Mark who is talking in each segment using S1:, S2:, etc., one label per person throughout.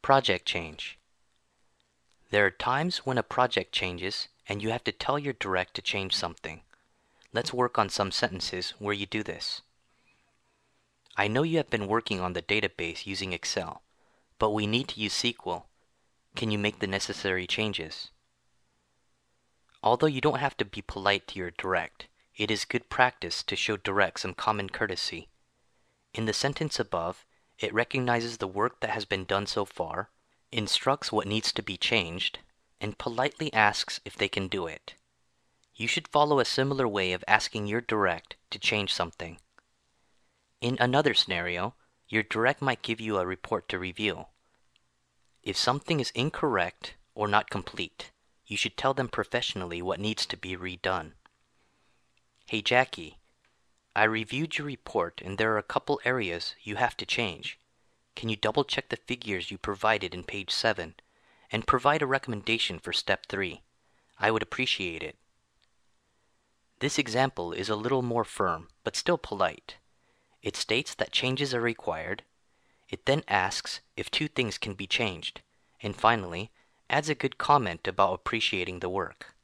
S1: Project change. There are times when a project changes and you have to tell your direct to change something. Let's work on some sentences where you do this. I know you have been working on the database using Excel, but we need to use SQL. Can you make the necessary changes? Although you don't have to be polite to your direct, it is good practice to show direct some common courtesy. In the sentence above, it recognizes the work that has been done so far, instructs what needs to be changed, and politely asks if they can do it. You should follow a similar way of asking your direct to change something. In another scenario, your direct might give you a report to review. If something is incorrect or not complete, you should tell them professionally what needs to be redone. Hey Jackie, I reviewed your report and there are a couple areas you have to change. Can you double check the figures you provided in page 7 and provide a recommendation for step 3? I would appreciate it. This example is a little more firm, but still polite. It states that changes are required. It then asks if 2 things can be changed, and finally, adds a good comment about appreciating the work.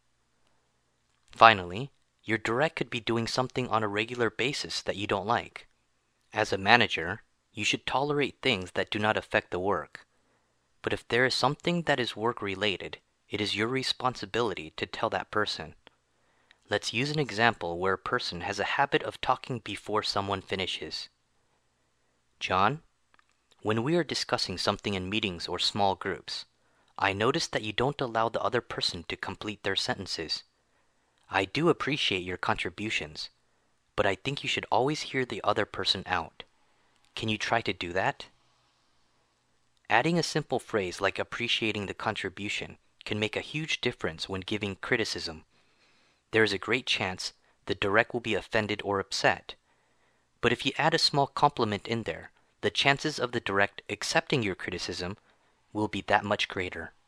S1: Finally, your direct could be doing something on a regular basis that you don't like. As a manager, you should tolerate things that do not affect the work. But if there is something that is work-related, it is your responsibility to tell that person. Let's use an example where a person has a habit of talking before someone finishes. John, when we are discussing something in meetings or small groups, I notice that you don't allow the other person to complete their sentences. I do appreciate your contributions, but I think you should always hear the other person out. Can you try to do that? Adding a simple phrase like appreciating the contribution can make a huge difference when giving criticism. There is a great chance the direct will be offended or upset, but if you add a small compliment in there, the chances of the direct accepting your criticism will be that much greater.